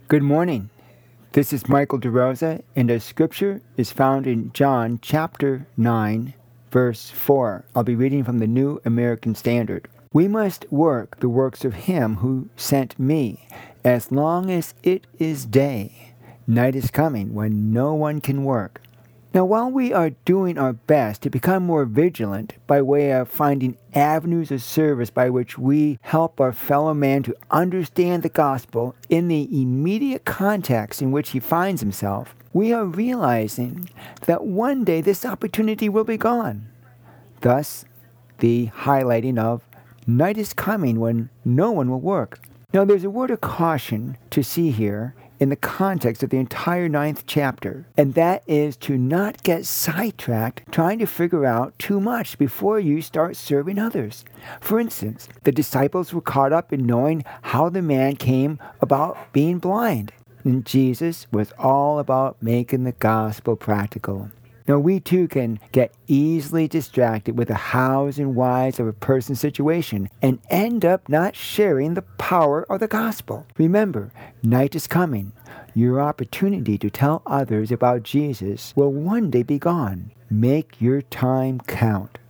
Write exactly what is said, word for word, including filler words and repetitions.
Good morning. This is Michael DeRosa, and our scripture is found in John chapter nine, verse four. I'll be reading from the New American Standard. We must work the works of him who sent me, as long as it is day. Night is coming when no one can work. Now, while we are doing our best to become more vigilant by way of finding avenues of service by which we help our fellow man to understand the gospel in the immediate context in which he finds himself, we are realizing that one day this opportunity will be gone. Thus, the highlighting of night is coming when no one will work. Now, there's a word of caution to see here in the context of the entire ninth chapter, and that is to not get sidetracked trying to figure out too much before you start serving others. For instance, the disciples were caught up in knowing how the man came about being blind, and Jesus was all about making the gospel practical. Now, we too can get easily distracted with the hows and whys of a person's situation and end up not sharing the power of the gospel. Remember, night is coming. Your opportunity to tell others about Jesus will one day be gone. Make your time count.